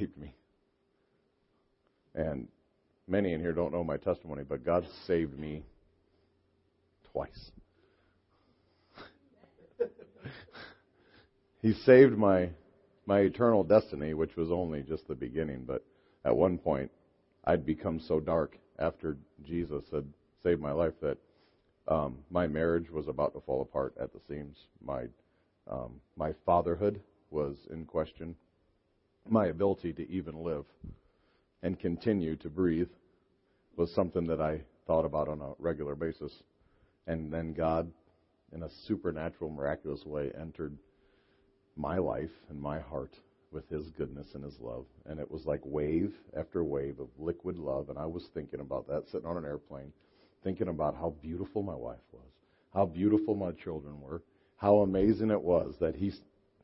saved me. And many in here don't know my testimony, but God saved me twice. He saved my eternal destiny, which was only just the beginning. But at one point, I'd become so dark after Jesus had saved my life that my marriage was about to fall apart at the seams. My fatherhood was in question. My ability to even live and continue to breathe was something that I thought about on a regular basis. And then God, in a supernatural, miraculous way, entered my life and my heart with His goodness and His love. And it was like wave after wave of liquid love. And I was thinking about that, sitting on an airplane, thinking about how beautiful my wife was, how beautiful my children were, how amazing it was that He,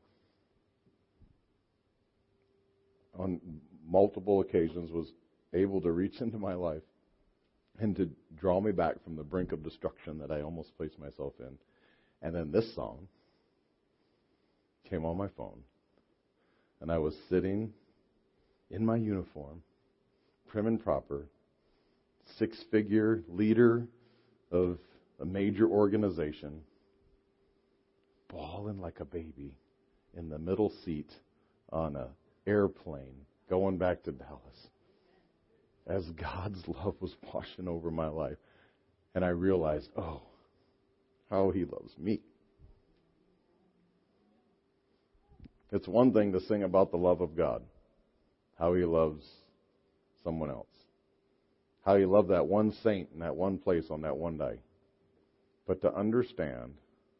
on multiple occasions, was able to reach into my life and to draw me back from the brink of destruction that I almost placed myself in. And then this song came on my phone, and I was sitting in my uniform, prim and proper, six-figure leader of a major organization, bawling like a baby in the middle seat on an airplane going back to Dallas, as God's love was washing over my life. And I realized, oh, how He loves me. It's one thing to sing about the love of God, how He loves someone else, how He loved that one saint in that one place on that one day. But to understand,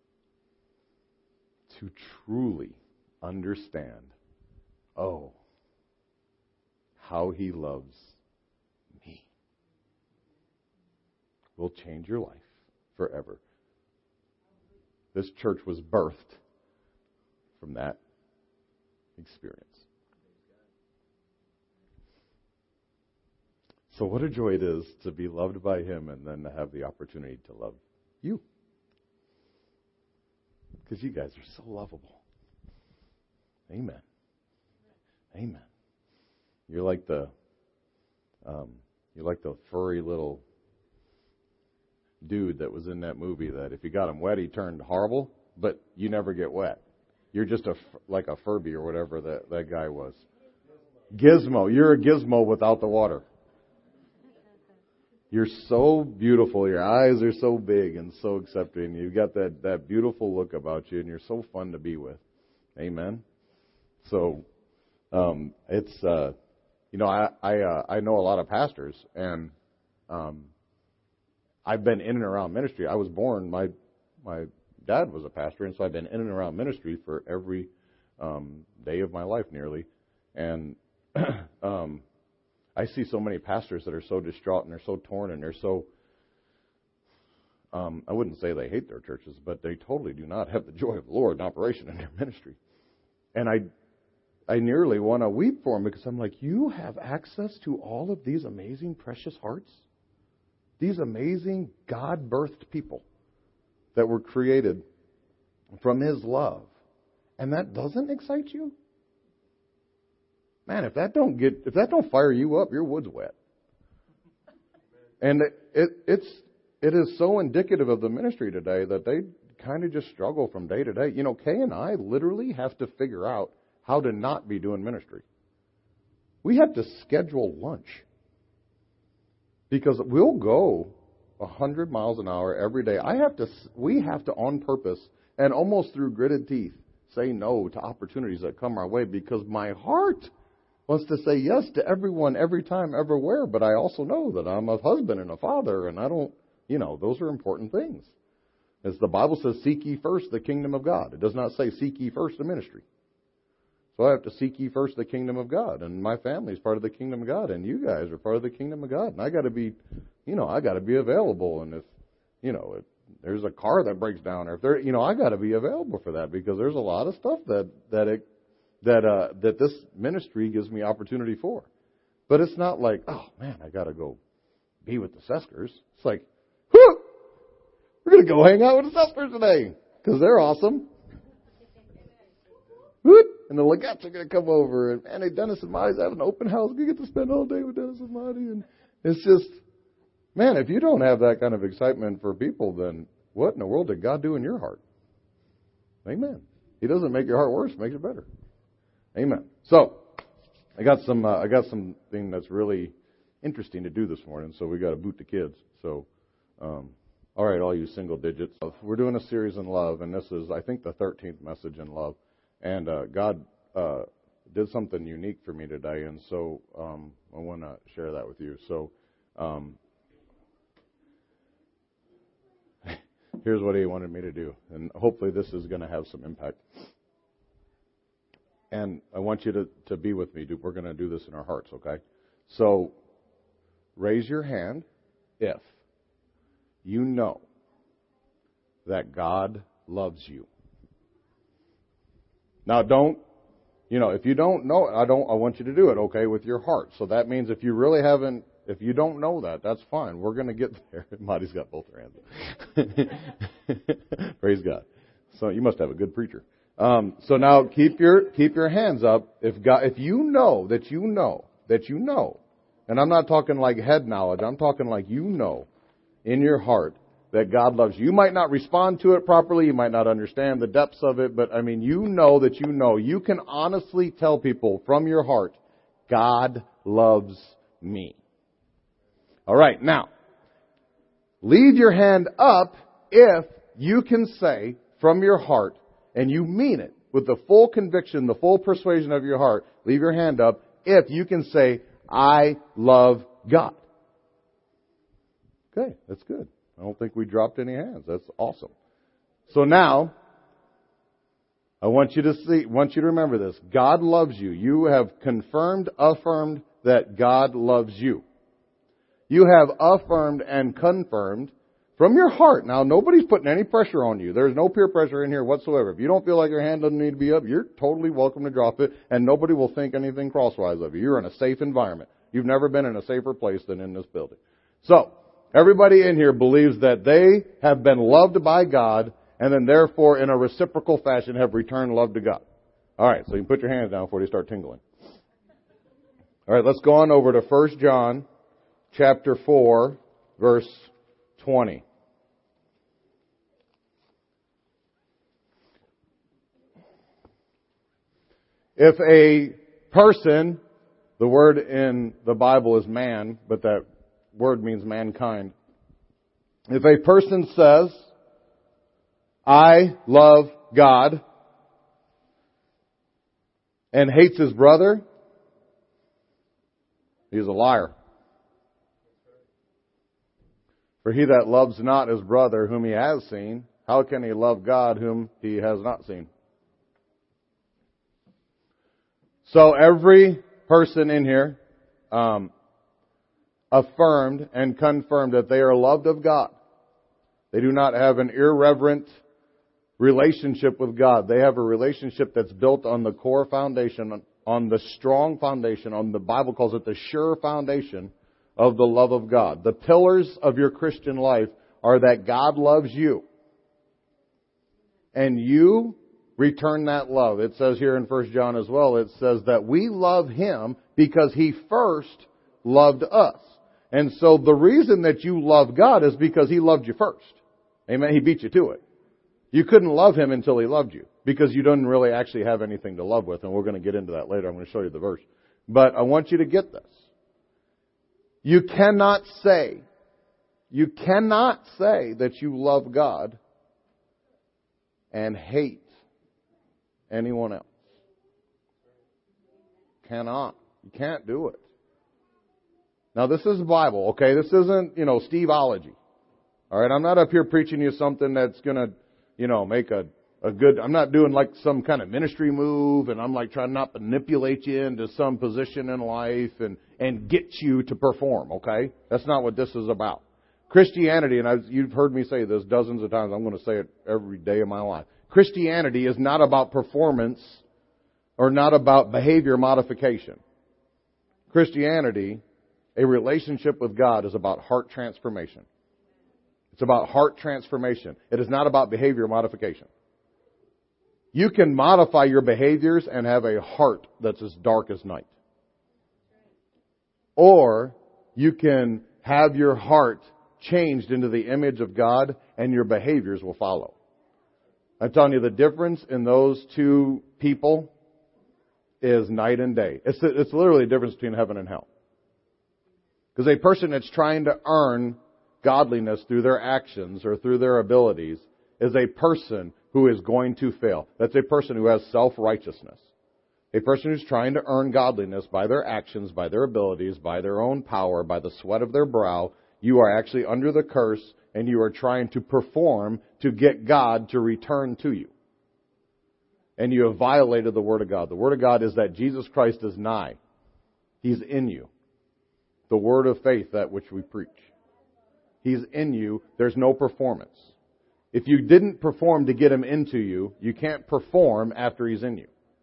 to truly understand, oh, how He loves me, will change your life forever. This church was birthed from that experience. So what a joy it is to be loved by Him and then to have the opportunity to love you. Because you guys are so lovable. Amen. Amen. You're like the furry little dude that was in that movie that if you got him wet, he turned horrible, but you never get wet. You're just like a Furby or whatever that guy was. Gizmo. You're a gizmo without the water. You're so beautiful. Your eyes are so big and so accepting. You've got that beautiful look about you, and you're so fun to be with. Amen. So, it's I know a lot of pastors, and I've been in and around ministry. I was born. My dad was a pastor, and so I've been in and around ministry for every day of my life nearly. And I see so many pastors that are so distraught and they're so torn and they're so, I wouldn't say they hate their churches, but they totally do not have the joy of the Lord in operation in their ministry. And I nearly want to weep for them because I'm like, you have access to all of these amazing, precious hearts, these amazing God-birthed people that were created from His love, and that doesn't excite you? Man, if that don't fire you up, your wood's wet. And it is so indicative of the ministry today that they kind of just struggle from day to day. You know, Kay and I literally have to figure out how to not be doing ministry. We have to schedule lunch because we'll go 100 miles an hour every day. We have to on purpose and almost through gritted teeth say no to opportunities that come our way because my heart wants to say yes to everyone, every time, everywhere. But I also know that I'm a husband and a father, and I don't, those are important things. As the Bible says, seek ye first the kingdom of God. It does not say seek ye first the ministry. So I have to seek ye first the kingdom of God. And my family is part of the kingdom of God. And you guys are part of the kingdom of God. And I got to be, I got to be available. And if there's a car that breaks down, or if there, I got to be available for that because there's a lot of stuff that this ministry gives me opportunity for. But it's not like, oh man, I got to go be with the Seskers. It's like, whoo, we're going to go hang out with the Seskers today because they're awesome. Whoop. And the Legates are going to come over. And man, Dennis and Marty's having an open house. We get to spend all day with Dennis and Marty. And it's just, man, if you don't have that kind of excitement for people, then what in the world did God do in your heart? Amen. He doesn't make your heart worse, makes it better. Amen. So, I got something that's really interesting to do this morning, so we got to boot the kids. So, all right, all you single digits. We're doing a series in love, and this is, I think, the 13th message in love. And God did something unique for me today, and so I want to share that with you. So, here's what He wanted me to do, and hopefully this is going to have some impact. And I want you to be with me. We're going to do this in our hearts, okay? So, raise your hand if you know that God loves you. Now, if you don't know it, I want you to do it, okay, with your heart. So that means if you don't know that, that's fine. We're going to get there. Marty's got both her hands. Praise God. So you must have a good preacher. So now keep your hands up. If you know that you know, and I'm not talking like head knowledge, I'm talking like you know in your heart that God loves you. You might not respond to it properly, you might not understand the depths of it, but I mean, you know that you know. You can honestly tell people from your heart, God loves me. All right, now, leave your hand up if you can say from your heart, and you mean it with the full conviction, the full persuasion of your heart, leave your hand up if you can say, I love God. Okay, that's good. I don't think we dropped any hands. That's awesome. So now, I want you to remember this. God loves you. You have affirmed that God loves you. You have affirmed and confirmed from your heart. Now, nobody's putting any pressure on you. There's no peer pressure in here whatsoever. If you don't feel like your hand doesn't need to be up, you're totally welcome to drop it, and nobody will think anything crosswise of you. You're in a safe environment. You've never been in a safer place than in this building. So, everybody in here believes that they have been loved by God, and then therefore, in a reciprocal fashion, have returned love to God. All right, so you can put your hands down before they start tingling. All right, let's go on over to 1 John chapter 4, verse 20. If a person, the word in the Bible is man, but that word means mankind. If a person says, I love God, and hates his brother, he's a liar. For he that loves not his brother whom he has seen, how can he love God whom he has not seen? So every person in here affirmed and confirmed that they are loved of God. They do not have an irreverent relationship with God. They have a relationship that's built on the core foundation, on the strong foundation, on the Bible calls it the sure foundation of the love of God. The pillars of your Christian life are that God loves you. And you return that love. It says here in 1 John as well, it says that we love Him because He first loved us. And so the reason that you love God is because He loved you first. Amen? He beat you to it. You couldn't love Him until He loved you because you didn't really actually have anything to love with. And we're going to get into that later. I'm going to show you the verse. But I want you to get this. You cannot say that you love God and hate anyone else. Cannot. You can't do it. Now this is the Bible, okay? This isn't, Steveology. Alright, I'm not up here preaching you something that's gonna, make a good, I'm not doing like some kind of ministry move and I'm like trying not to manipulate you into some position in life and get you to perform, okay? That's not what this is about. Christianity, and you've heard me say this dozens of times, I'm going to say it every day of my life. Christianity is not about performance or not about behavior modification. Christianity, a relationship with God, is about heart transformation. It's about heart transformation. It is not about behavior modification. You can modify your behaviors and have a heart that's as dark as night. Or you can have your heart changed into the image of God and your behaviors will follow. I'm telling you, the difference in those two people is night and day. It's literally the difference between heaven and hell. Because a person that's trying to earn godliness through their actions or through their abilities is a person who is going to fail. That's a person who has self-righteousness. A person who's trying to earn godliness by their actions, by their abilities, by their own power, by the sweat of their brow, you are actually under the curse and you are trying to perform to get God to return to you. And you have violated the Word of God. The Word of God is that Jesus Christ is nigh. He's in you. The word of faith, that which we preach. He's in you. There's no performance. If you didn't perform to get Him into you, you can't perform after He's in you.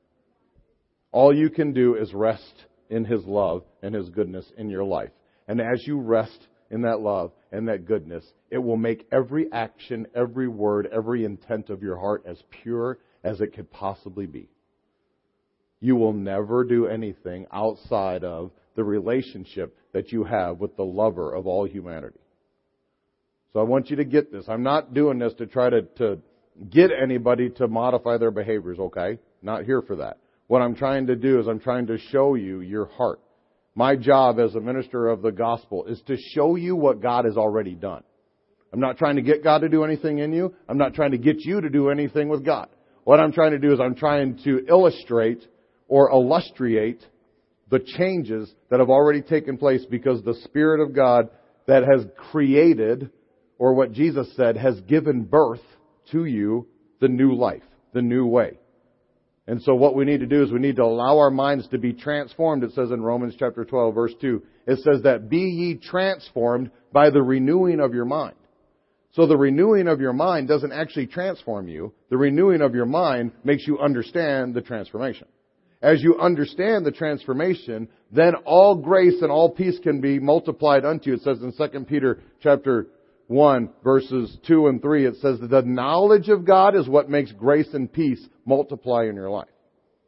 All you can do is rest in His love and His goodness in your life. And as you rest in that love and that goodness, it will make every action, every word, every intent of your heart as pure as it could possibly be. You will never do anything outside of the relationship that you have with the lover of all humanity. So I want you to get this. I'm not doing this to try to get anybody to modify their behaviors, okay? Not here for that. What I'm trying to do is I'm trying to show you your heart. My job as a minister of the gospel is to show you what God has already done. I'm not trying to get God to do anything in you. I'm not trying to get you to do anything with God. What I'm trying to do is I'm trying to illustrate or illustrate the changes that have already taken place because the Spirit of God that has created, or what Jesus said, has given birth to you the new life, the new way. And so what we need to do is we need to allow our minds to be transformed. It says in Romans chapter 12, verse 2, it says that be ye transformed by the renewing of your mind. So the renewing of your mind doesn't actually transform you. The renewing of your mind makes you understand the transformation. As you understand the transformation, then all grace and all peace can be multiplied unto you. It says in 2 Peter chapter 1, verses 2 and 3, it says that the knowledge of God is what makes grace and peace multiply in your life.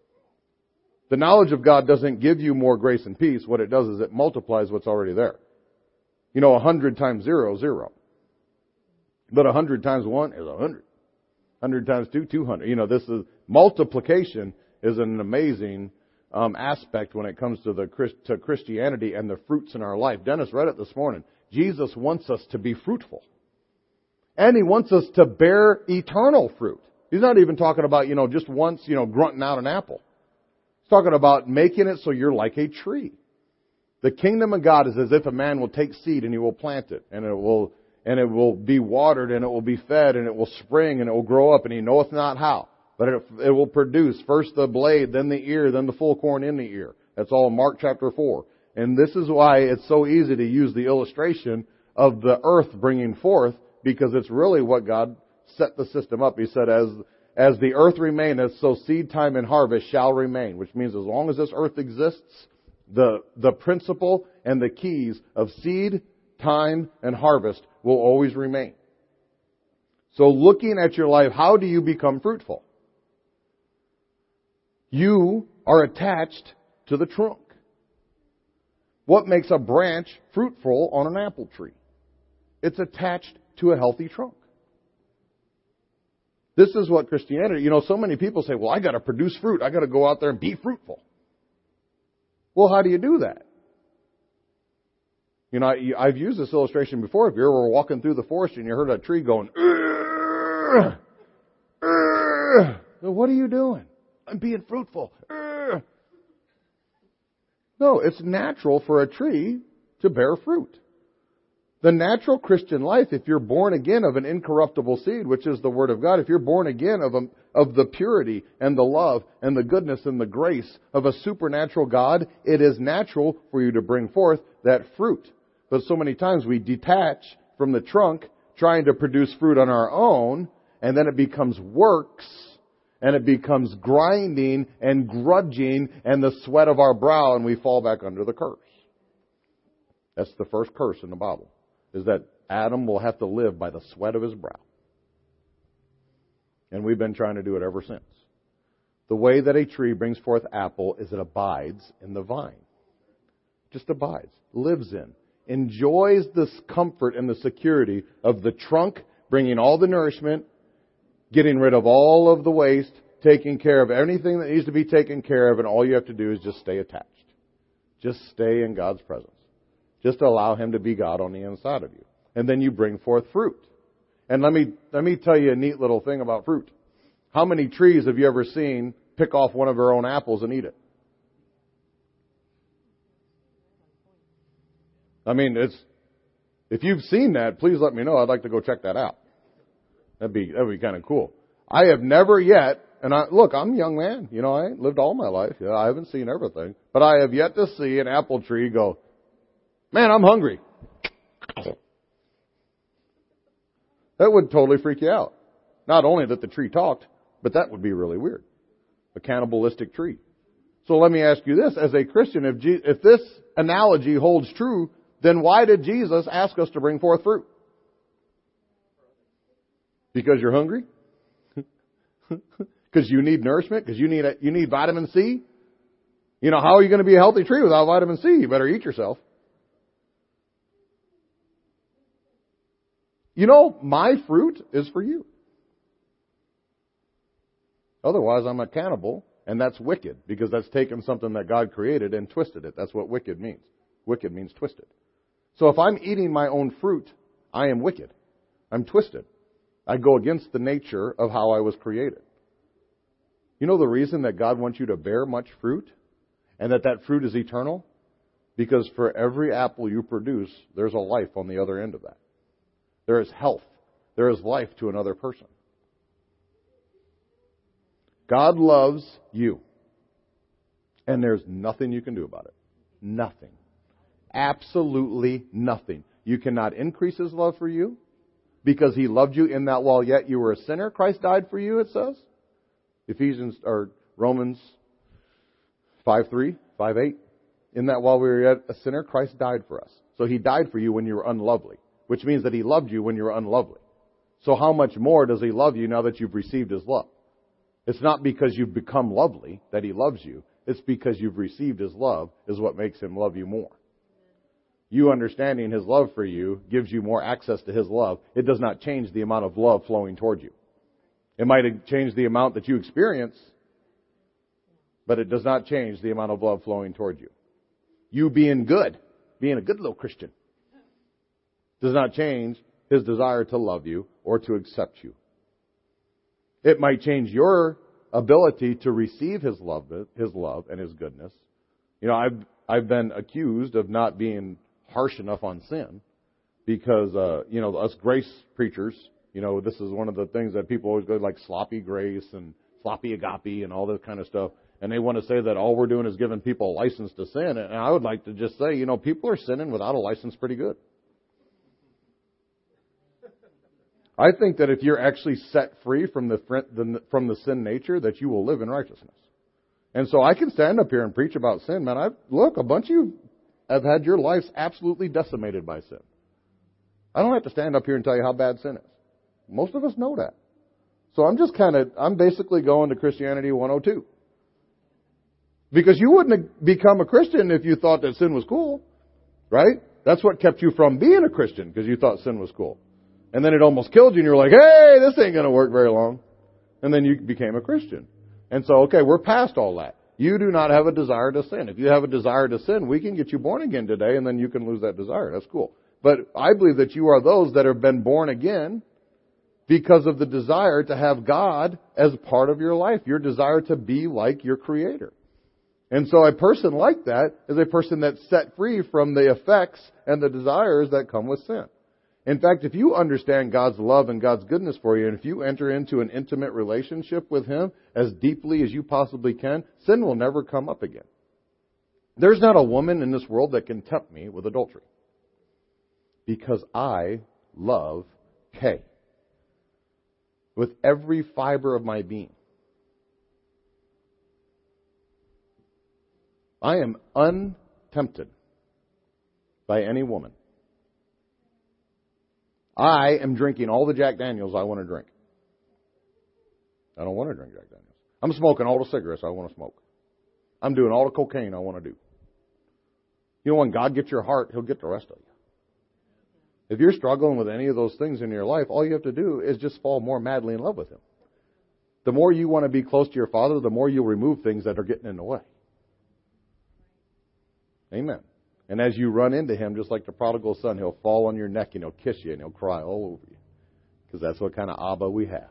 The knowledge of God doesn't give you more grace and peace. What it does is it multiplies what's already there. 100 times 0 is 0. But 100 times 1 is 100. 100 times 2, 200. This is multiplication is an amazing aspect when it comes to Christianity and the fruits in our life. Dennis read it this morning. Jesus wants us to be fruitful. And He wants us to bear eternal fruit. He's not even talking about, just once, grunting out an apple. He's talking about making it so you're like a tree. The kingdom of God is as if a man will take seed and he will plant it. And it will be watered and it will be fed and it will spring and it will grow up and he knoweth not how. But it will produce first the blade, then the ear, then the full corn in the ear. That's all in Mark chapter 4. And this is why it's so easy to use the illustration of the earth bringing forth, because it's really what God set the system up. He said, as the earth remaineth, so seed time and harvest shall remain, which means as long as this earth exists, the principle and the keys of seed, time, and harvest will always remain. So looking at your life, how do you become fruitful? You are attached to the trunk. What makes a branch fruitful on an apple tree? It's attached to a healthy trunk. This is what Christianity, so many people say, well, I got to produce fruit. I got to go out there and be fruitful. Well, how do you do that? I've used this illustration before. If you ever walking through the forest and you heard a tree going, well, what are you doing? I'm being fruitful. No, it's natural for a tree to bear fruit. The natural Christian life, if you're born again of an incorruptible seed, which is the Word of God, if you're born again of the purity and the love and the goodness and the grace of a supernatural God, it is natural for you to bring forth that fruit. But so many times we detach from the trunk trying to produce fruit on our own, and then it becomes works, and it becomes grinding and grudging and the sweat of our brow, and we fall back under the curse. That's the first curse in the Bible, is that Adam will have to live by the sweat of his brow. And we've been trying to do it ever since. The way that a tree brings forth apple is it abides in the vine. Just abides, lives in, enjoys the comfort and the security of the trunk, bringing all the nourishment, getting rid of all of the waste, taking care of anything that needs to be taken care of, and all you have to do is just stay attached. Just stay in God's presence. Just allow Him to be God on the inside of you. And then you bring forth fruit. And let me tell you a neat little thing about fruit. How many trees have you ever seen pick off one of their own apples and eat it? I mean, if you've seen that, please let me know. I'd like to go check that out. That'd be kind of cool. I have never yet, and I'm a young man. You know, I ain't lived all my life. Yeah, I haven't seen everything. But I have yet to see an apple tree go, man, I'm hungry. That would totally freak you out. Not only that the tree talked, but that would be really weird. A cannibalistic tree. So let me ask you this. As a Christian, if this analogy holds true, then why did Jesus ask us to bring forth fruit? Because you're hungry? Because you need nourishment? Because you need vitamin C? You know, how are you going to be a healthy tree without vitamin C? You better eat yourself. You know, my fruit is for you. Otherwise, I'm a cannibal, and that's wicked, because that's taken something that God created and twisted it. That's what wicked means. Wicked means twisted. So if I'm eating my own fruit, I am wicked. I'm twisted. I go against the nature of how I was created. You know the reason that God wants you to bear much fruit and that fruit is eternal? Because for every apple you produce, there's a life on the other end of that. There is health. There is life to another person. God loves you. And there's nothing you can do about it. Nothing. Absolutely nothing. You cannot increase His love for you because He loved you in that while yet you were a sinner, Christ died for you, it says. Romans 5:3, 5:8. In that while we were yet a sinner, Christ died for us. So He died for you when you were unlovely, which means that He loved you when you were unlovely. So how much more does He love you now that you've received His love? It's not because you've become lovely that He loves you. It's because you've received His love is what makes Him love you more. You understanding His love for you gives you more access to His love. It does not change the amount of love flowing toward you. It might change the amount that you experience, but it does not change the amount of love flowing toward you. You being a good little Christian, does not change His desire to love you or to accept you. It might change your ability to receive His love and His goodness. You know, I've been accused of not being harsh enough on sin because, us grace preachers, this is one of the things that people always go like sloppy grace and sloppy agape and all this kind of stuff. And they want to say that all we're doing is giving people a license to sin. And I would like to just say, people are sinning without a license pretty good. I think that if you're actually set free from the sin nature, that you will live in righteousness. And so I can stand up here and preach about sin, man. A bunch of you have had your lives absolutely decimated by sin. I don't have to stand up here and tell you how bad sin is. Most of us know that. So I'm basically going to Christianity 102. Because you wouldn't have become a Christian if you thought that sin was cool, right? That's what kept you from being a Christian, because you thought sin was cool. And then it almost killed you, and you're like, hey, this ain't going to work very long. And then you became a Christian. And so, okay, we're past all that. You do not have a desire to sin. If you have a desire to sin, we can get you born again today, and then you can lose that desire. That's cool. But I believe that you are those that have been born again because of the desire to have God as part of your life, your desire to be like your Creator. And so a person like that is a person that's set free from the effects and the desires that come with sin. In fact, if you understand God's love and God's goodness for you, and if you enter into an intimate relationship with Him as deeply as you possibly can, sin will never come up again. There's not a woman in this world that can tempt me with adultery. Because I love Kay with every fiber of my being. I am untempted by any woman. I am drinking all the Jack Daniels I want to drink. I don't want to drink Jack Daniels. I'm smoking all the cigarettes I want to smoke. I'm doing all the cocaine I want to do. You know, when God gets your heart, He'll get the rest of you. If you're struggling with any of those things in your life, all you have to do is just fall more madly in love with Him. The more you want to be close to your Father, the more you'll remove things that are getting in the way. Amen. And as you run into Him, just like the prodigal son, He'll fall on your neck and He'll kiss you and He'll cry all over you. Because that's what kind of Abba we have.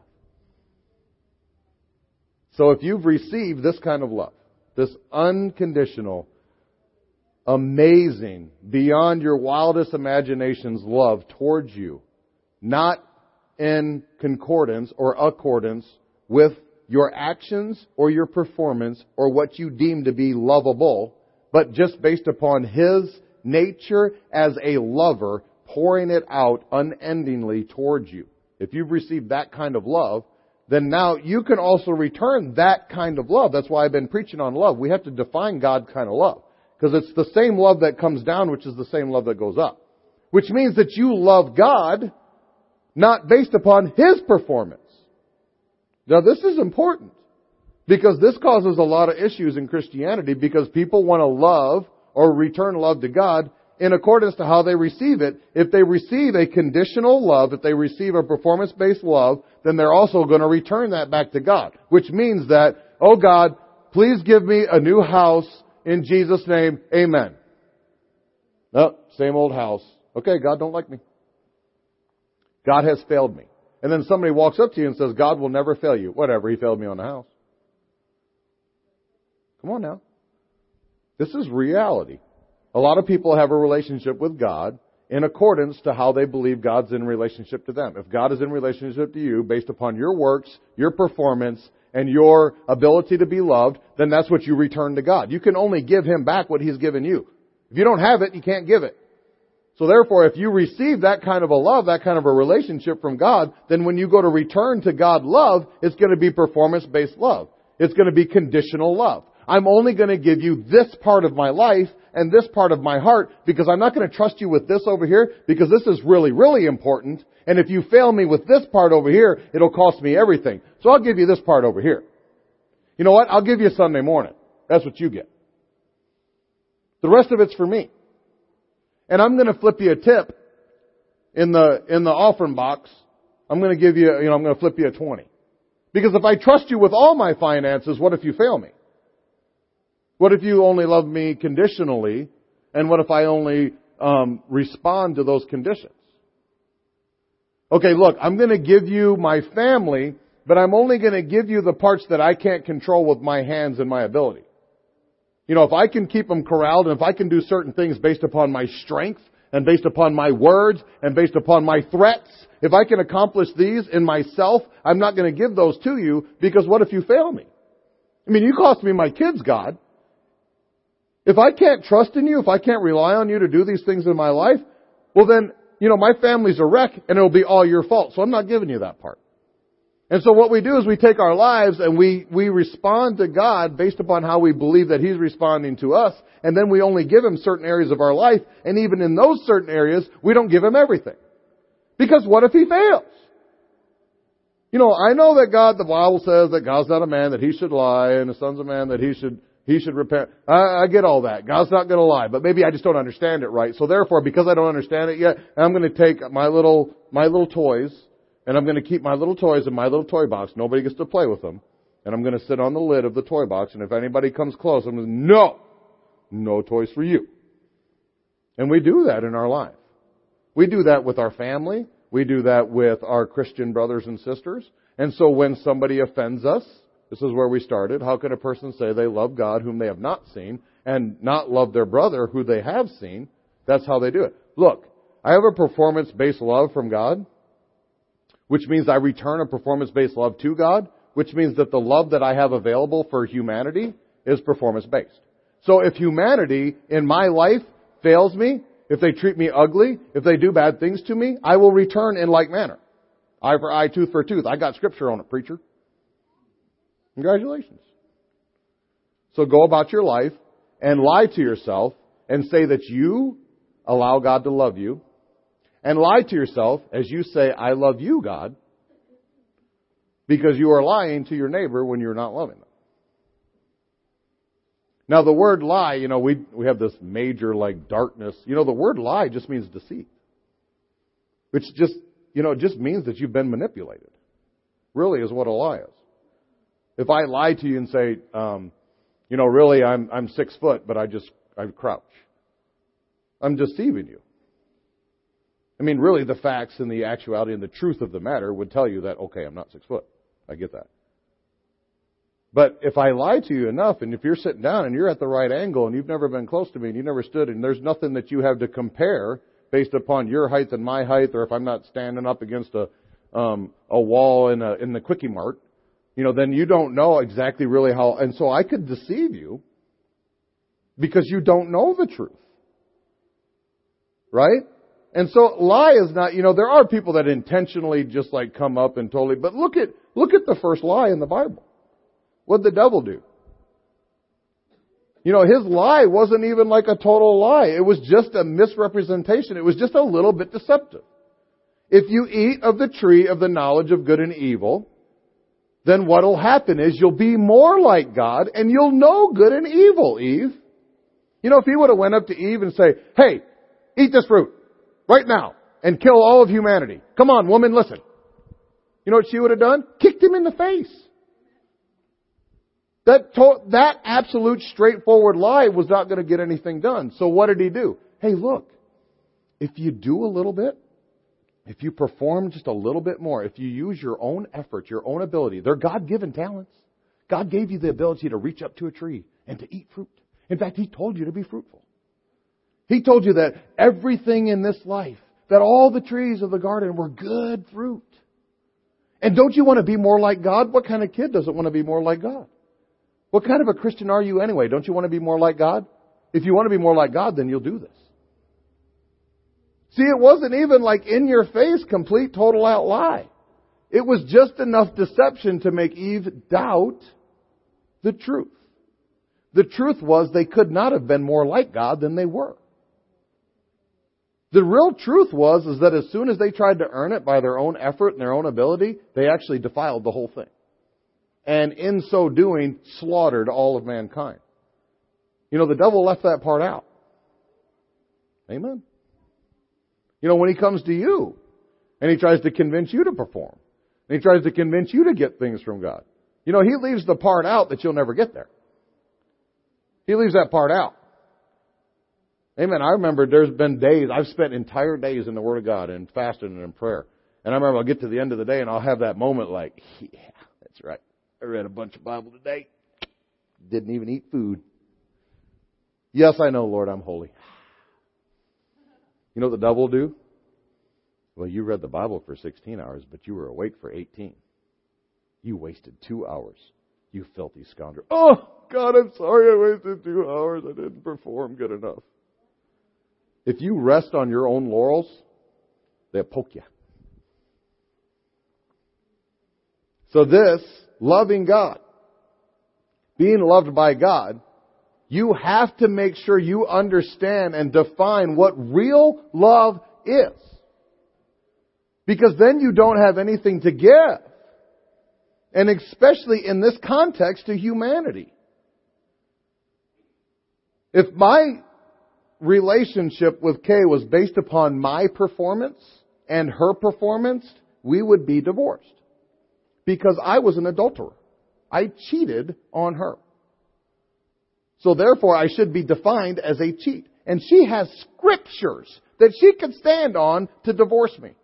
So if you've received this kind of love, this unconditional, amazing, beyond your wildest imagination's love towards you, not in concordance or accordance with your actions or your performance or what you deem to be lovable, but just based upon His nature as a lover, pouring it out unendingly towards you. If you've received that kind of love, then now you can also return that kind of love. That's why I've been preaching on love. We have to define God's kind of love. Because it's the same love that comes down, which is the same love that goes up. Which means that you love God, not based upon His performance. Now this is important. Because this causes a lot of issues in Christianity, because people want to love or return love to God in accordance to how they receive it. If they receive a conditional love, if they receive a performance-based love, then they're also going to return that back to God. Which means that, oh God, please give me a new house in Jesus' name, amen. No, same old house. Okay, God don't like me. God has failed me. And then somebody walks up to you and says, God will never fail you. Whatever, He failed me on the house. Come on now. This is reality. A lot of people have a relationship with God in accordance to how they believe God's in relationship to them. If God is in relationship to you based upon your works, your performance, and your ability to be loved, then that's what you return to God. You can only give Him back what He's given you. If you don't have it, you can't give it. So therefore, if you receive that kind of a love, that kind of a relationship from God, then when you go to return to God love, it's going to be performance-based love. It's going to be conditional love. I'm only going to give you this part of my life and this part of my heart because I'm not going to trust you with this over here because this is really, really important. And if you fail me with this part over here, it'll cost me everything. So I'll give you this part over here. You know what? I'll give you Sunday morning. That's what you get. The rest of it's for me. And I'm going to flip you a tip in the offering box. I'm going to give you, I'm going to flip you a 20. Because if I trust you with all my finances, what if you fail me? What if you only love me conditionally? And what if I only respond to those conditions? Okay, look, I'm going to give you my family, but I'm only going to give you the parts that I can't control with my hands and my ability. If I can keep them corralled and if I can do certain things based upon my strength and based upon my words and based upon my threats, if I can accomplish these in myself, I'm not going to give those to you because what if you fail me? You cost me my kids, God. If I can't trust in you, if I can't rely on you to do these things in my life, well then, my family's a wreck and it'll be all your fault. So I'm not giving you that part. And so what we do is we take our lives and we respond to God based upon how we believe that He's responding to us. And then we only give Him certain areas of our life. And even in those certain areas, we don't give Him everything. Because what if He fails? I know that God, the Bible says that God's not a man that He should lie and the Son's a man that He should repent. I get all that. God's not going to lie, but maybe I just don't understand it right. So therefore, because I don't understand it yet, I'm going to take my little toys, and I'm going to keep my little toys in my little toy box. Nobody gets to play with them. And I'm going to sit on the lid of the toy box, and if anybody comes close, I'm going to say, no toys for you. And we do that in our life. We do that with our family. We do that with our Christian brothers and sisters. And so when somebody offends us, this is where we started. How can a person say they love God whom they have not seen and not love their brother who they have seen? That's how they do it. Look, I have a performance-based love from God, which means I return a performance-based love to God, which means that the love that I have available for humanity is performance-based. So if humanity in my life fails me, if they treat me ugly, if they do bad things to me, I will return in like manner. Eye for eye, tooth for tooth. I got scripture on it, preacher. Congratulations. So go about your life and lie to yourself and say that you allow God to love you. And lie to yourself as you say, I love you, God. Because you are lying to your neighbor when you're not loving them. Now the word lie, we have this major darkness. The word lie just means deceit. Which just, it just means that you've been manipulated. Really is what a lie is. If I lie to you and say, really I'm 6 foot, but I crouch. I'm deceiving you. I mean, really the facts and the actuality and the truth of the matter would tell you that, okay, I'm not 6 foot. I get that. But if I lie to you enough, and if you're sitting down and you're at the right angle and you've never been close to me and you never stood and there's nothing that you have to compare based upon your height and my height, or if I'm not standing up against a wall in the Quickie Mart, then you don't know exactly really how. And so I could deceive you because you don't know the truth. Right? And so lie is not, there are people that intentionally just come up and totally, but look at the first lie in the Bible. What did the devil do? His lie wasn't even a total lie. It was just a misrepresentation. It was just a little bit deceptive. If you eat of the tree of the knowledge of good and evil, then what will happen is you'll be more like God and you'll know good and evil, Eve. If he would have went up to Eve and say, hey, eat this fruit right now and kill all of humanity. Come on, woman, listen. You know what she would have done? Kicked him in the face. That absolute straightforward lie was not going to get anything done. So what did he do? Hey, look, if you do a little bit, if you perform just a little bit more, if you use your own effort, your own ability, they're God-given talents. God gave you the ability to reach up to a tree and to eat fruit. In fact, He told you to be fruitful. He told you that everything in this life, that all the trees of the garden were good fruit. And don't you want to be more like God? What kind of kid doesn't want to be more like God? What kind of a Christian are you anyway? Don't you want to be more like God? If you want to be more like God, then you'll do this. See, it wasn't even in your face, complete, total out lie. It was just enough deception to make Eve doubt the truth. The truth was they could not have been more like God than they were. The real truth was that as soon as they tried to earn it by their own effort and their own ability, they actually defiled the whole thing. And in so doing, slaughtered all of mankind. The devil left that part out. Amen. When he comes to you and he tries to convince you to perform, and he tries to convince you to get things from God, he leaves the part out that you'll never get there. He leaves that part out. Amen. I remember there's been days, I've spent entire days in the Word of God and fasting and in prayer. And I remember I'll get to the end of the day and I'll have that moment yeah, that's right. I read a bunch of Bible today. Didn't even eat food. Yes, I know, Lord, I'm holy. You know what the devil will do? Well, you read the Bible for 16 hours, but you were awake for 18. You wasted 2 hours. You filthy scoundrel. Oh, God, I'm sorry I wasted 2 hours. I didn't perform good enough. If you rest on your own laurels, they'll poke you. So this, loving God, being loved by God, you have to make sure you understand and define what real love is. Because then you don't have anything to give. And especially in this context to humanity. If my relationship with Kay was based upon my performance and her performance, we would be divorced. Because I was an adulterer. I cheated on her. So therefore I should be defined as a cheat. And she has scriptures that she could stand on to divorce me.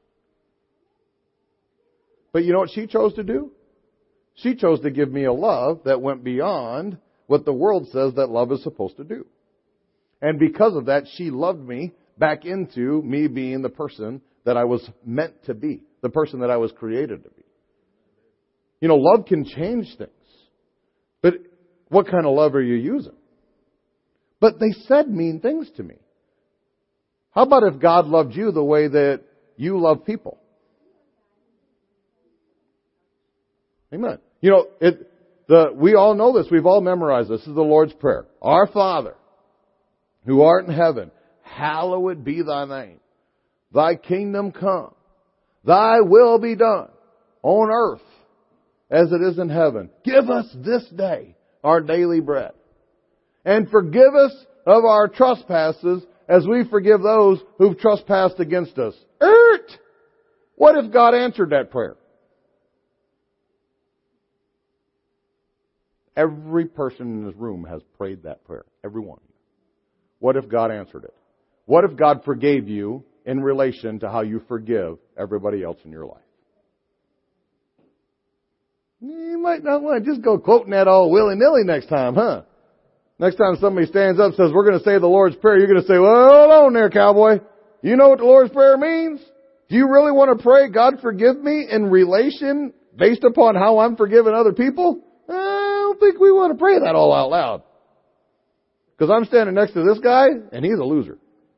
But you know what she chose to do? She chose to give me a love that went beyond what the world says that love is supposed to do. And because of that, she loved me back into me being the person that I was meant to be. The person that I was created to be. Love can change things. But what kind of love are you using? But they said mean things to me. How about if God loved you the way that you love people? Amen. We all know this. We've all memorized this. This is the Lord's Prayer. Our Father, who art in heaven, hallowed be thy name. Thy kingdom come. Thy will be done on earth as it is in heaven. Give us this day our daily bread. And forgive us of our trespasses as we forgive those who've trespassed against us. What if God answered that prayer? Every person in this room has prayed that prayer. Every one. What if God answered it? What if God forgave you in relation to how you forgive everybody else in your life? You might not want to just go quoting that all willy-nilly next time, huh? Next time somebody stands up and says, we're going to say the Lord's Prayer, you're going to say, well, hold on there, cowboy. You know what the Lord's Prayer means? Do you really want to pray, God forgive me in relation based upon how I'm forgiving other people? I don't think we want to pray that all out loud. Because I'm standing next to this guy, and he's a loser.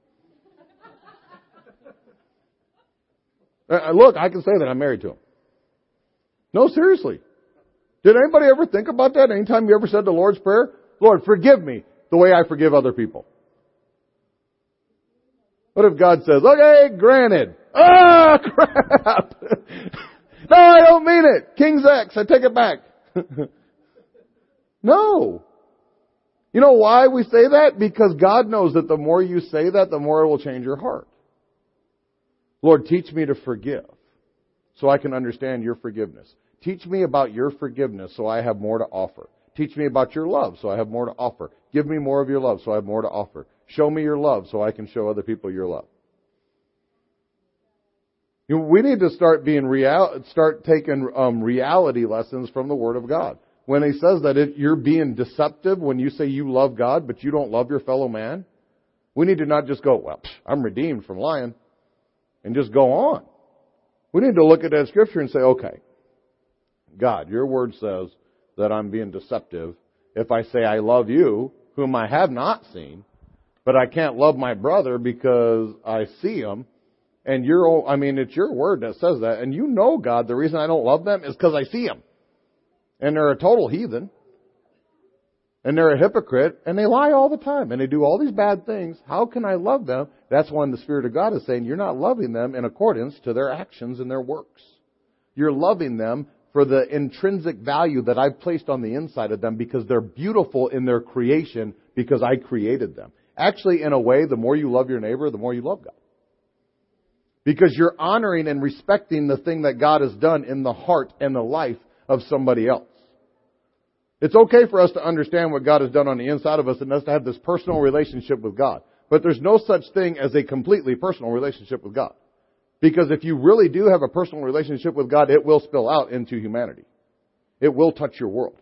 Look, I can say that I'm married to him. No, seriously. Did anybody ever think about that? Anytime you ever said the Lord's Prayer? Lord, forgive me the way I forgive other people. What if God says, okay, granted. Ah, crap. No, I don't mean it. King's X, I take it back. No. You know why we say that? Because God knows that the more you say that, the more it will change your heart. Lord, teach me to forgive so I can understand your forgiveness. Teach me about your forgiveness so I have more to offer. Teach me about your love so I have more to offer. Give me more of your love so I have more to offer. Show me your love so I can show other people your love. We need to start taking reality lessons from the Word of God. When He says that you're being deceptive when you say you love God but you don't love your fellow man, we need to not just go, well, I'm redeemed from lying, and just go on. We need to look at that Scripture and say, okay, God, your Word says that I'm being deceptive if I say I love you, whom I have not seen, but I can't love my brother because I see him. And it's your Word that says that. And you know, God, the reason I don't love them is because I see them. And they're a total heathen. And they're a hypocrite. And they lie all the time. And they do all these bad things. How can I love them? That's when the Spirit of God is saying you're not loving them in accordance to their actions and their works. You're loving them for the intrinsic value that I've placed on the inside of them because they're beautiful in their creation because I created them. Actually, in a way, the more you love your neighbor, the more you love God. Because you're honoring and respecting the thing that God has done in the heart and the life of somebody else. It's okay for us to understand what God has done on the inside of us and us to have this personal relationship with God. But there's no such thing as a completely personal relationship with God. Because if you really do have a personal relationship with God, it will spill out into humanity. It will touch your world.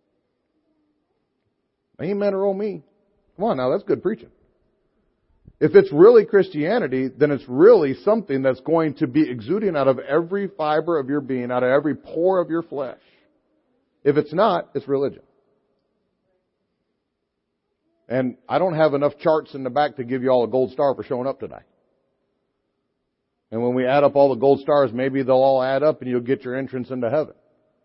Amen or oh me. Come on now, that's good preaching. If it's really Christianity, then it's really something that's going to be exuding out of every fiber of your being, out of every pore of your flesh. If it's not, it's religion. And I don't have enough charts in the back to give you all a gold star for showing up today. And when we add up all the gold stars, maybe they'll all add up and you'll get your entrance into heaven.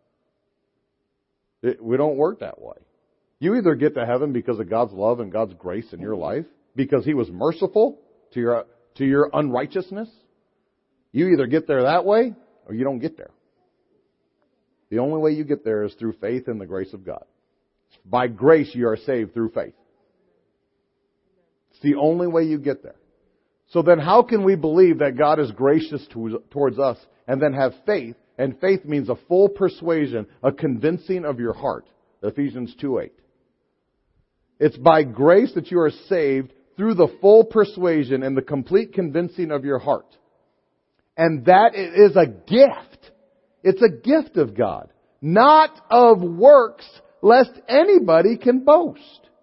We don't work that way. You either get to heaven because of God's love and God's grace in your life, because He was merciful to your unrighteousness. You either get there that way or you don't get there. The only way you get there is through faith in the grace of God. By grace you are saved through faith. It's the only way you get there. So then how can we believe that God is gracious towards us and then have faith? And faith means a full persuasion, a convincing of your heart. Ephesians 2:8. It's by grace that you are saved through the full persuasion and the complete convincing of your heart. And that is a gift. It's a gift of God, not of works, lest anybody can boast.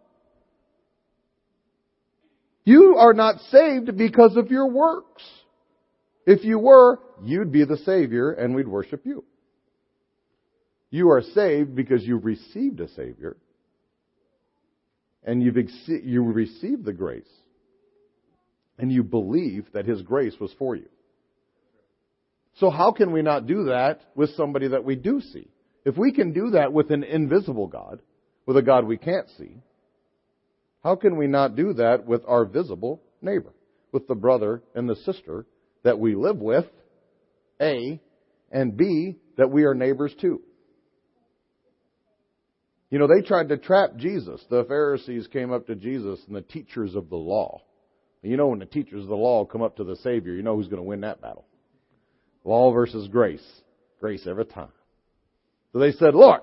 You are not saved because of your works. If you were, you'd be the Savior and we'd worship you. You are saved because you received a Savior and you received the grace and you believe that His grace was for you. So how can we not do that with somebody that we do see? If we can do that with an invisible God, with a God we can't see, how can we not do that with our visible neighbor, with the brother and the sister that we live with, A, and B, that we are neighbors to? You know, they tried to trap Jesus. The Pharisees came up to Jesus and the teachers of the law. You know, when the teachers of the law come up to the Savior, you know who's going to win that battle. Law versus grace. Grace every time. So they said, "Look,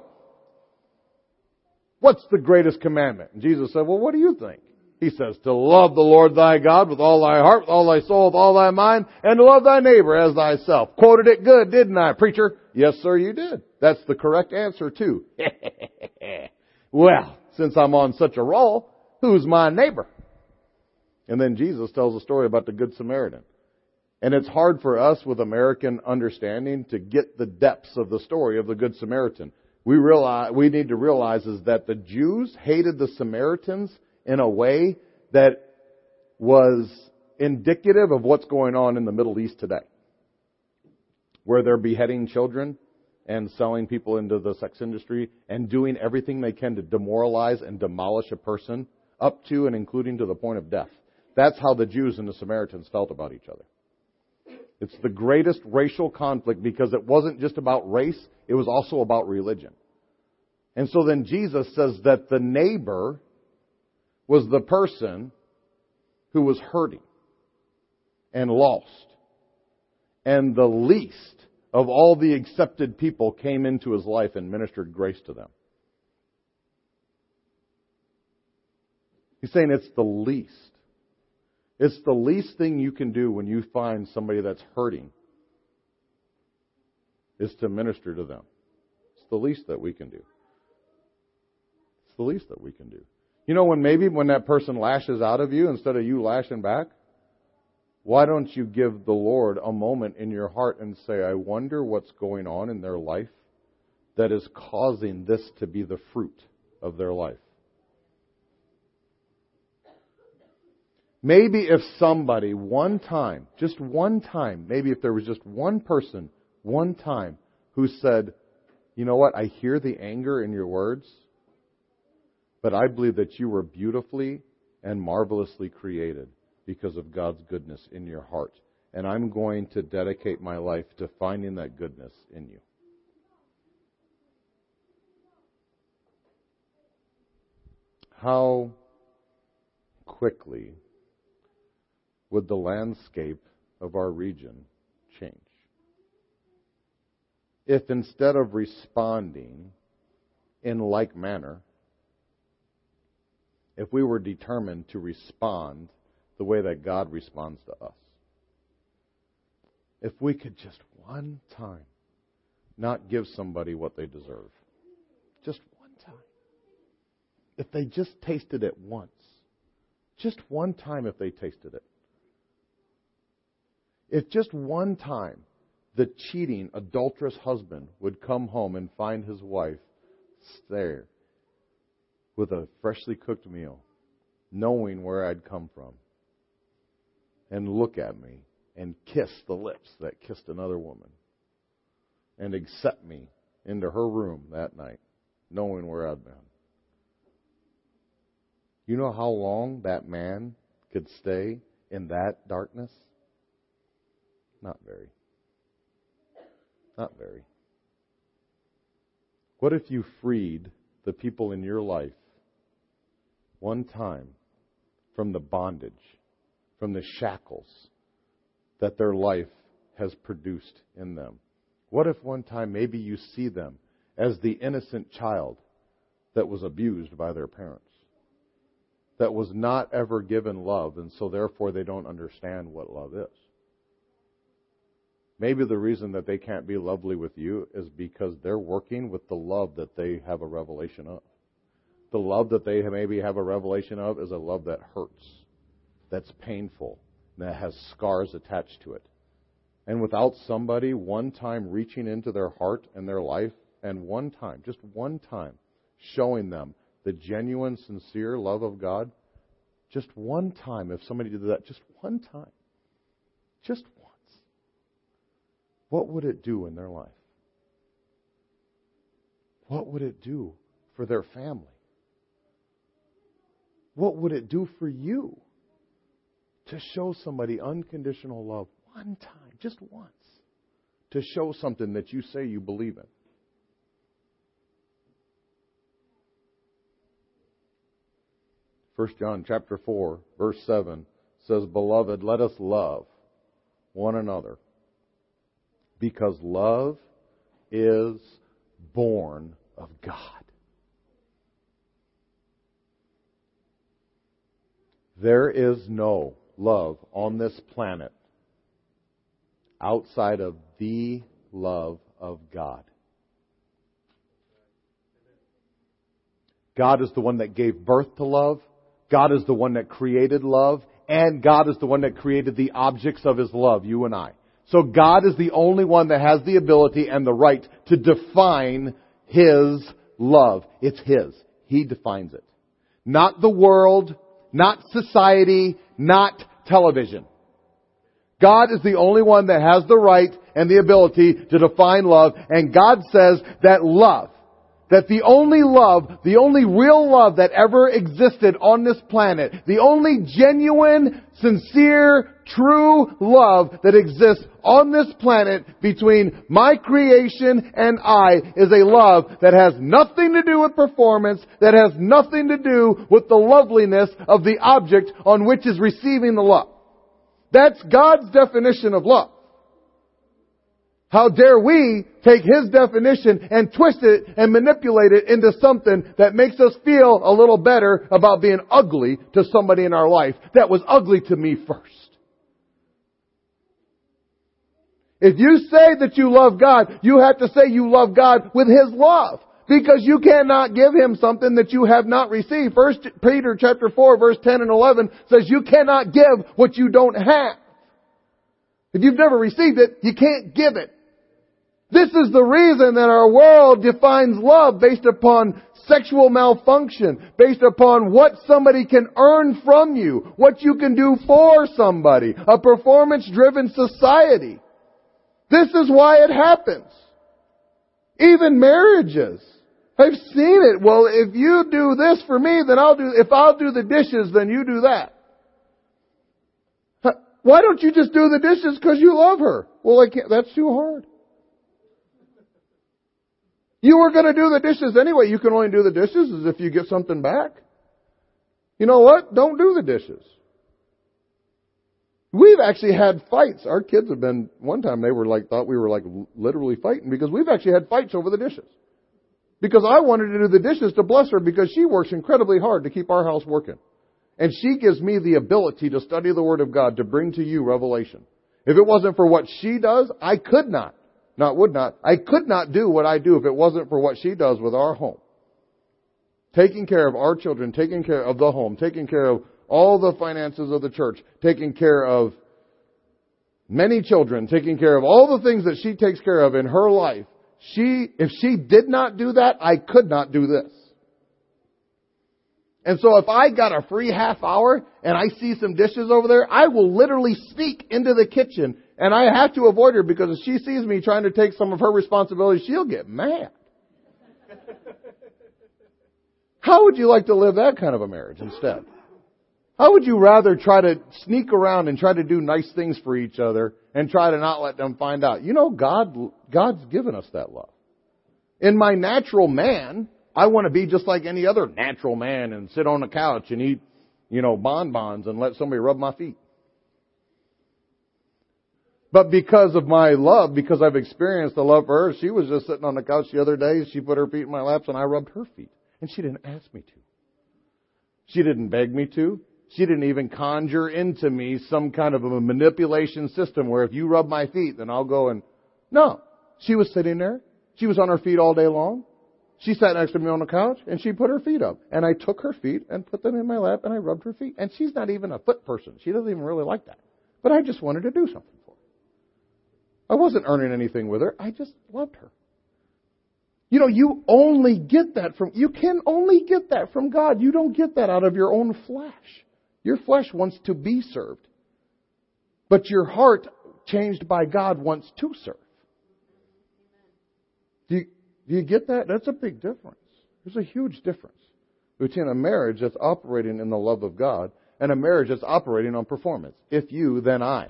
what's the greatest commandment?" And Jesus said, "Well, what do you think?" He says, "To love the Lord thy God with all thy heart, with all thy soul, with all thy mind, and to love thy neighbor as thyself." Quoted it good, didn't I, preacher? Yes, sir, you did. That's the correct answer, too. Well, since I'm on such a roll, who's my neighbor? And then Jesus tells a story about the Good Samaritan. And it's hard for us with American understanding to get the depths of the story of the Good Samaritan. We need to realize is that the Jews hated the Samaritans in a way that was indicative of what's going on in the Middle East today, where they're beheading children and selling people into the sex industry and doing everything they can to demoralize and demolish a person up to and including to the point of death. That's how the Jews and the Samaritans felt about each other. It's the greatest racial conflict because it wasn't just about race, it was also about religion. And so then Jesus says that the neighbor was the person who was hurting and lost. And the least of all the accepted people came into his life and ministered grace to them. He's saying it's the least. It's the least thing you can do when you find somebody that's hurting is to minister to them. It's the least that we can do. It's the least that we can do. You know, when that person lashes out of you instead of you lashing back, why don't you give the Lord a moment in your heart and say, I wonder what's going on in their life that is causing this to be the fruit of their life. Maybe if somebody one time, just one time, maybe if there was just one person, one time, who said, you know what, I hear the anger in your words, but I believe that you were beautifully and marvelously created because of God's goodness in your heart. And I'm going to dedicate my life to finding that goodness in you. How quickly would the landscape of our region change if instead of responding in like manner, if we were determined to respond the way that God responds to us? If we could just one time not give somebody what they deserve. Just one time. If they just tasted it once. Just one time if they tasted it. If just one time the cheating, adulterous husband would come home and find his wife there with a freshly cooked meal, knowing where I'd come from, and look at me and kiss the lips that kissed another woman, and accept me into her room that night, knowing where I'd been. You know how long that man could stay in that darkness? Not very. Not very. What if you freed the people in your life one time from the bondage, from the shackles that their life has produced in them? What if one time maybe you see them as the innocent child that was abused by their parents, that was not ever given love, and so therefore they don't understand what love is? Maybe the reason that they can't be lovely with you is because they're working with the love that they have a revelation of. The love that they maybe have a revelation of is a love that hurts, that's painful, and that has scars attached to it. And without somebody one time reaching into their heart and their life, and one time, just one time, showing them the genuine, sincere love of God, just one time, if somebody did that, just one time, just once, what would it do in their life? What would it do for their family? What would it do for you to show somebody unconditional love one time, just once, to show something that you say you believe in? 1 John chapter 4, verse 7 says, "Beloved, let us love one another, because love is born of God." There is no love on this planet outside of the love of God. God is the one that gave birth to love. God is the one that created love. And God is the one that created the objects of His love, you and I. So God is the only one that has the ability and the right to define His love. It's His. He defines it. Not the world, not society, not television. God is the only one that has the right and the ability to define love. And God says that love, that the only real love that ever existed on this planet, the only genuine, sincere, true love that exists on this planet between my creation and I is a love that has nothing to do with performance, that has nothing to do with the loveliness of the object on which is receiving the love. That's God's definition of love. How dare we take His definition and twist it and manipulate it into something that makes us feel a little better about being ugly to somebody in our life that was ugly to me first. If you say that you love God, you have to say you love God with His love. Because you cannot give Him something that you have not received. 1 Peter chapter 4 verse 10 and 11 says you cannot give what you don't have. If you've never received it, you can't give it. This is the reason that our world defines love based upon sexual malfunction, based upon what somebody can earn from you, what you can do for somebody, a performance-driven society. This is why it happens. Even marriages. I've seen it. Well, if you do this for me, then if I'll do the dishes, then you do that. Why don't you just do the dishes because you love her? Well, I can't. That's too hard. You were going to do the dishes anyway. You can only do the dishes as if you get something back. You know what? Don't do the dishes. We've actually had fights. Our kids have been, one time they were thought we were literally fighting because we've actually had fights over the dishes. Because I wanted to do the dishes to bless her because she works incredibly hard to keep our house working. And she gives me the ability to study the Word of God to bring to you revelation. If it wasn't for what she does, I could not. I could not do what I do if it wasn't for what she does with our home. Taking care of our children, taking care of the home, taking care of all the finances of the church, taking care of many children, taking care of all the things that she takes care of in her life. If she did not do that, I could not do this. And so if I got a free half hour and I see some dishes over there, I will literally sneak into the kitchen. And I have to avoid her because if she sees me trying to take some of her responsibilities, she'll get mad. How would you like to live that kind of a marriage instead? How would you rather try to sneak around and try to do nice things for each other and try to not let them find out? You know, God's given us that love. In my natural man, I want to be just like any other natural man and sit on the couch and eat, bonbons and let somebody rub my feet. But because of my love, because I've experienced the love for her, she was just sitting on the couch the other day. She put her feet in my laps and I rubbed her feet. And she didn't ask me to. She didn't beg me to. She didn't even conjure into me some kind of a manipulation system where if you rub my feet, then I'll go and... No. She was sitting there. She was on her feet all day long. She sat next to me on the couch and she put her feet up. And I took her feet and put them in my lap and I rubbed her feet. And she's not even a foot person. She doesn't even really like that. But I just wanted to do something for her. I wasn't earning anything with her. I just loved her. You can only get that from God. You don't get that out of your own flesh. Your flesh wants to be served. But your heart, changed by God, wants to serve. Do you get that? That's a big difference. There's a huge difference between a marriage that's operating in the love of God and a marriage that's operating on performance. If you, then I.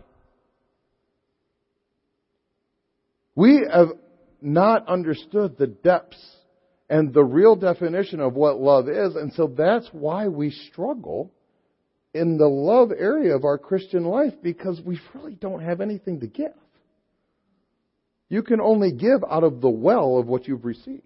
We have not understood the depths and the real definition of what love is. And so that's why we struggle in the love area of our Christian life, because we really don't have anything to give. You can only give out of the well of what you've received.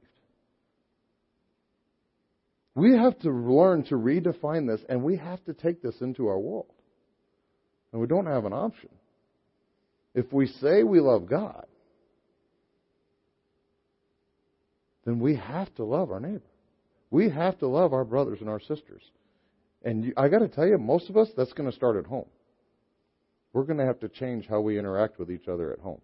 We have to learn to redefine this, and we have to take this into our world. And we don't have an option. If we say we love God, then we have to love our neighbor. We have to love our brothers and our sisters. And I got to tell you, most of us, that's going to start at home. We're going to have to change how we interact with each other at home.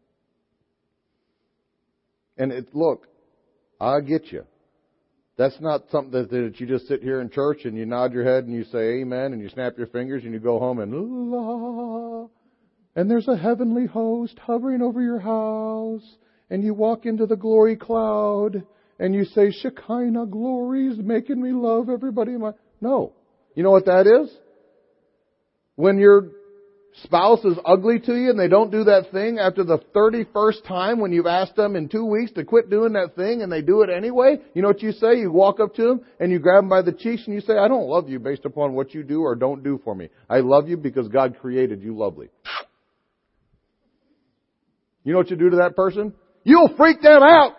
And look, I get you. That's not something that you just sit here in church and you nod your head and you say amen and you snap your fingers and you go home and la, and there's a heavenly host hovering over your house, and you walk into the glory cloud and you say, Shekinah glory is making me love everybody. No. You know what that is? When your spouse is ugly to you and they don't do that thing after the 31st time when you've asked them in 2 weeks to quit doing that thing and they do it anyway, you know what you say? You walk up to them and you grab them by the cheeks and you say, I don't love you based upon what you do or don't do for me. I love you because God created you lovely. You know what you do to that person? You'll freak them out.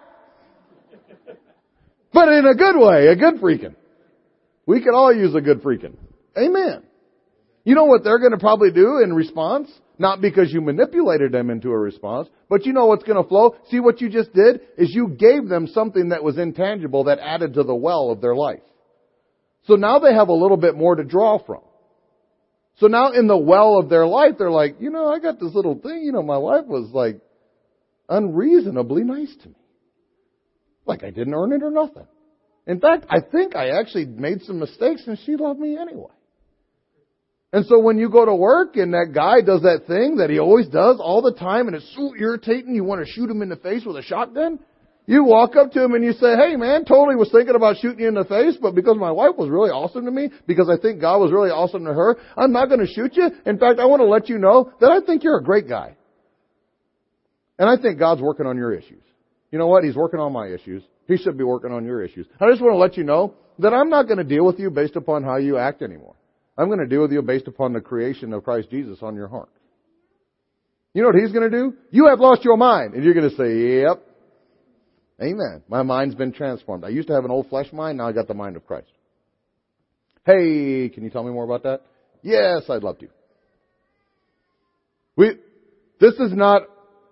But in a good way, a good freaking. We could all use a good freaking. Amen. You know what they're going to probably do in response? Not because you manipulated them into a response, but you know what's going to flow? See, what you just did is you gave them something that was intangible that added to the well of their life. So now they have a little bit more to draw from. So now in the well of their life, they're like, I got this little thing. My wife was like unreasonably nice to me. Like I didn't earn it or nothing. In fact, I think I actually made some mistakes and she loved me anyway. And so when you go to work and that guy does that thing that he always does all the time and it's so irritating you want to shoot him in the face with a shotgun, you walk up to him and you say, hey man, totally was thinking about shooting you in the face, but because my wife was really awesome to me, because I think God was really awesome to her, I'm not going to shoot you. In fact, I want to let you know that I think you're a great guy. And I think God's working on your issues. You know what? He's working on my issues. He should be working on your issues. I just want to let you know that I'm not going to deal with you based upon how you act anymore. I'm going to deal with you based upon the creation of Christ Jesus on your heart. You know what He's going to do? You have lost your mind. And you're going to say, yep. Amen. My mind's been transformed. I used to have an old flesh mind. Now I got the mind of Christ. Hey, can you tell me more about that? Yes, I'd love to. This is not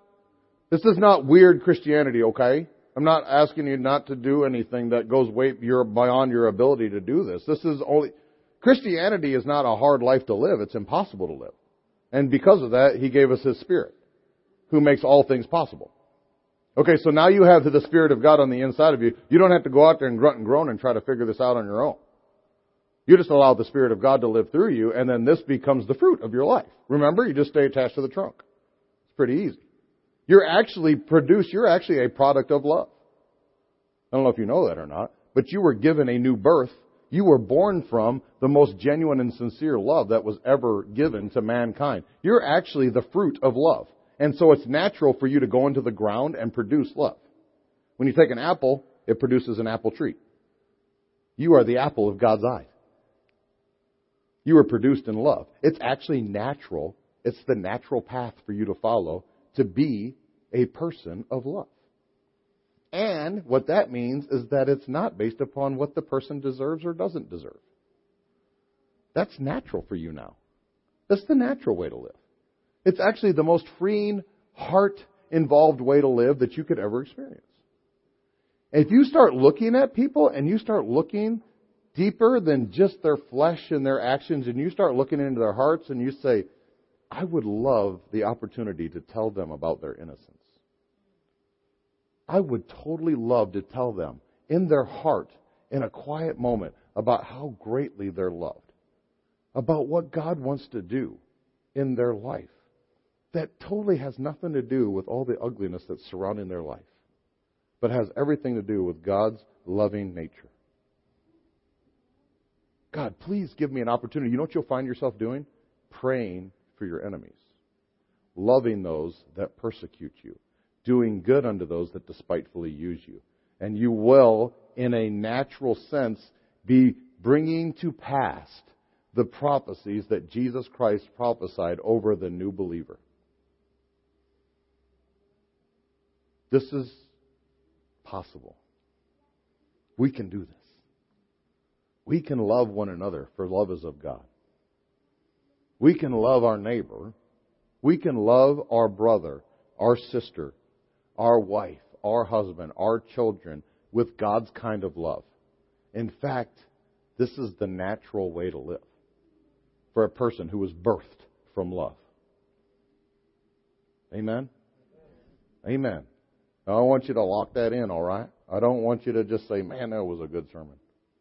weird Christianity, okay? I'm not asking you not to do anything that goes way beyond your ability to do this. Christianity is not a hard life to live. It's impossible to live. And because of that, He gave us His Spirit, who makes all things possible. Okay, so now you have the Spirit of God on the inside of you. You don't have to go out there and grunt and groan and try to figure this out on your own. You just allow the Spirit of God to live through you, and then this becomes the fruit of your life. Remember, you just stay attached to the trunk. It's pretty easy. You're actually a product of love. I don't know if you know that or not, but you were given a new birth. You were born from the most genuine and sincere love that was ever given to mankind. You're actually the fruit of love. And so it's natural for you to go into the ground and produce love. When you take an apple, it produces an apple tree. You are the apple of God's eye. You were produced in love. It's actually natural. It's the natural path for you to follow to be a person of love. And what that means is that it's not based upon what the person deserves or doesn't deserve. That's natural for you now. That's the natural way to live. It's actually the most freeing, heart-involved way to live that you could ever experience. And if you start looking at people and you start looking deeper than just their flesh and their actions, and you start looking into their hearts and you say, I would love the opportunity to tell them about their innocence. I would totally love to tell them in their heart, in a quiet moment, about how greatly they're loved, about what God wants to do in their life. That totally has nothing to do with all the ugliness that's surrounding their life, but has everything to do with God's loving nature. God, please give me an opportunity. You know what you'll find yourself doing? Praying for your enemies, loving those that persecute you, doing good unto those that despitefully use you. And you will, in a natural sense, be bringing to pass the prophecies that Jesus Christ prophesied over the new believer. This is possible. We can do this. We can love one another, for love is of God. We can love our neighbor. We can love our brother, our sister, our wife, our husband, our children with God's kind of love. In fact, this is the natural way to live for a person who was birthed from love. Amen? Amen. Now, I want you to lock that in, all right? I don't want you to just say, man, that was a good sermon.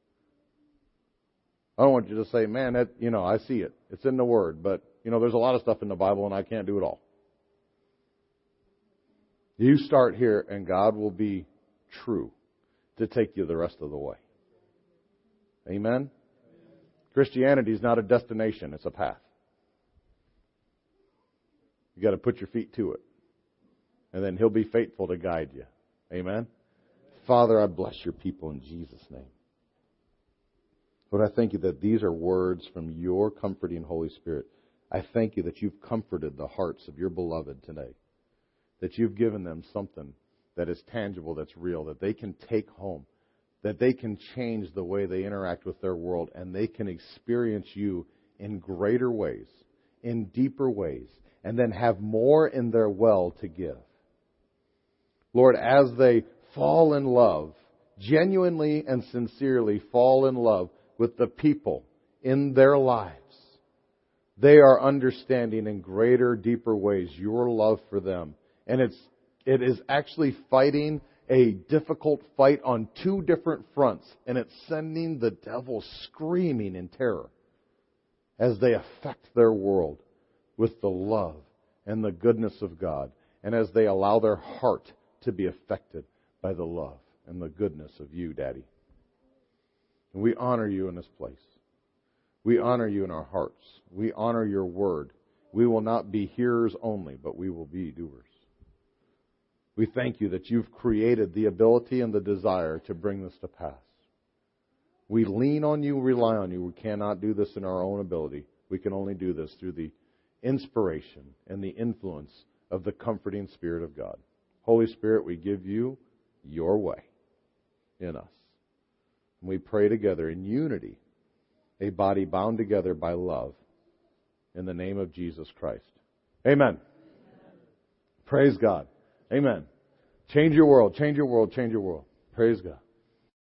I don't want you to say, man, that, I see it. It's in the Word, but, there's a lot of stuff in the Bible and I can't do it all. You start here and God will be true to take you the rest of the way. Amen? Christianity is not a destination, it's a path. You got to put your feet to it. And then He'll be faithful to guide you. Amen? Father, I bless your people in Jesus' name. Lord, I thank you that these are words from your comforting Holy Spirit. I thank you that you've comforted the hearts of your beloved today. That you've given them something that is tangible, that's real, that they can take home. That they can change the way they interact with their world, and they can experience you in greater ways, in deeper ways, and then have more in their well to give. Lord, as they fall in love, genuinely and sincerely fall in love with the people in their lives, they are understanding in greater, deeper ways your love for them. And it is actually fighting a difficult fight on two different fronts, and it's sending the devil screaming in terror as they affect their world with the love and the goodness of God, and as they allow their heart to be affected by the love and the goodness of you, Daddy. And we honor you in this place. We honor you in our hearts. We honor your word. We will not be hearers only, but we will be doers. We thank you that you've created the ability and the desire to bring this to pass. We lean on you, rely on you. We cannot do this in our own ability. We can only do this through the inspiration and the influence of the comforting Spirit of God. Holy Spirit, we give you your way in us. And we pray together in unity, a body bound together by love, in the name of Jesus Christ. Amen. Praise God. Amen. Change your world, change your world, change your world. Praise God.